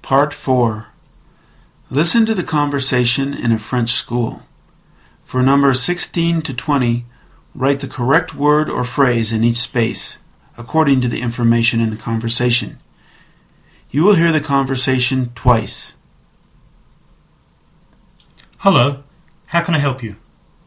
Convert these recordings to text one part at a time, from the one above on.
Part 4. Listen to the conversation in a French school. For numbers 16 to 20, write the correct word or phrase in each space, according to the information in the conversation. You will hear the conversation twice. Hello, how can I help you?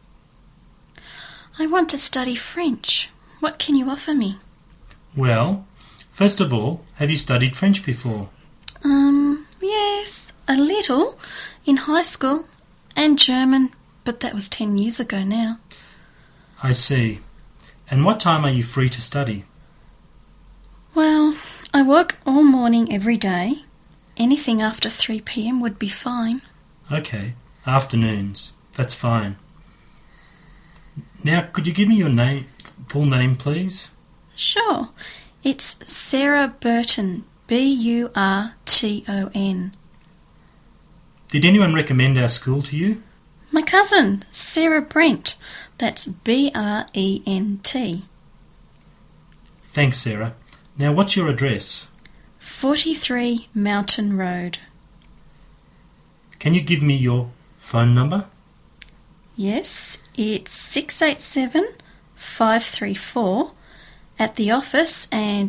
I want to study French. What can you offer me? Well, first of all, have you studied French before? Yes, a little, in high school, and German, but that was 10 years ago now. I see. And what time are you free to study? Well, I work all morning every day. Anything after 3 p.m. would be fine. Okay, afternoons. That's fine. Now, could you give me your full name, please? Sure. It's Sarah Burton, Burton. Did anyone recommend our school to you? My cousin, Sarah Brent. That's Brent. Thanks, Sarah. Now, what's your address? 43 Mountain Road. Can you give me your phone number? Yes, it's 687-534 at the office and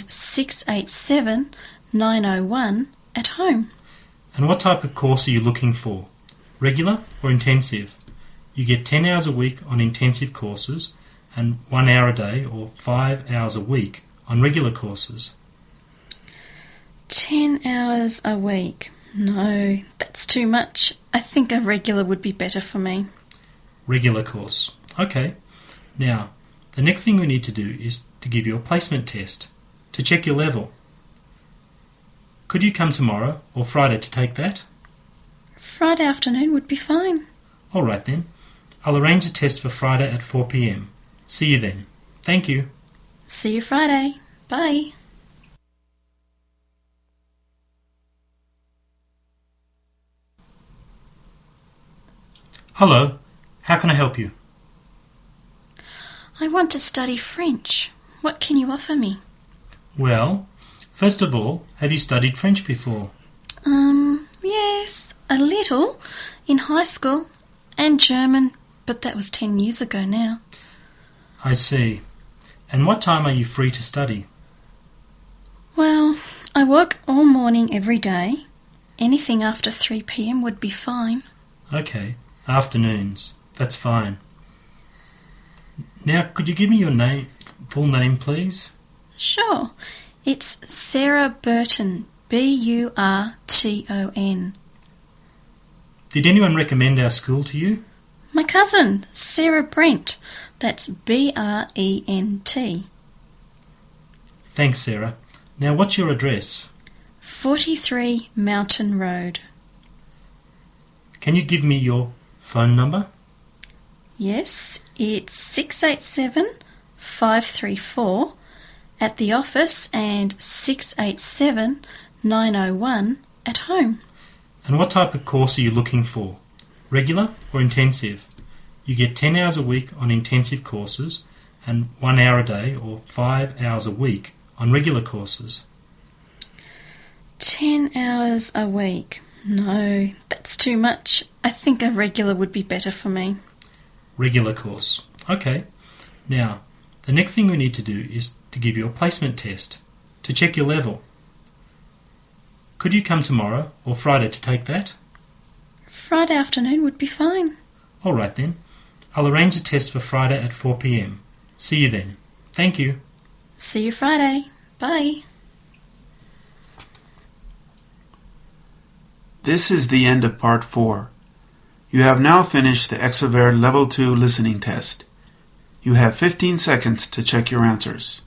687-901 at home. And what type of course are you looking for? Regular or intensive? You get 10 hours a week on intensive courses and 1 hour a day or 5 hours a week on regular courses. 10 hours a week. No, that's too much. I think a regular would be better for me. Regular course. Okay. Now, the next thing we need to do is to give you a placement test to check your level. Could you come tomorrow or Friday to take that? Friday afternoon would be fine. All right then. I'll arrange a test for Friday at 4 p.m. See you then. Thank you. See you Friday. Bye. Hello, how can I help you? I want to study French. What can you offer me? Well, first of all, have you studied French before? Yes, a little, in high school, and German, but that was 10 years ago now. I see. And what time are you free to study? Well, I work all morning every day. Anything after 3 p.m. would be fine. Okay, afternoons. That's fine. Now, could you give me your full name, please? Sure. It's Sarah Burton, Burton. Did anyone recommend our school to you? My cousin, Sarah Brent. That's Brent. Thanks, Sarah. Now, what's your address? 43 Mountain Road. Can you give me your phone number? Yes, it's 687-534 at the office and 687-901 at home. And what type of course are you looking for? Regular or intensive? You get 10 hours a week on intensive courses and 1 hour a day or 5 hours a week on regular courses. 10 hours a week. No, that's too much. I think a regular would be better for me. Regular course. Okay. Now, the next thing we need to do is to give you a placement test to check your level. Could you come tomorrow or Friday to take that? Friday afternoon would be fine. All right then. I'll arrange a test for Friday at 4 p.m. See you then. Thank you. See you Friday. Bye. This is the end of Part 4. You have now finished the Exaver Level 2 listening test. You have 15 seconds to check your answers.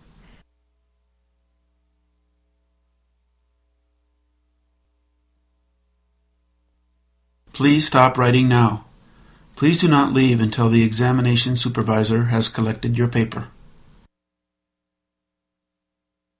Please stop writing now. Please do not leave until the examination supervisor has collected your paper.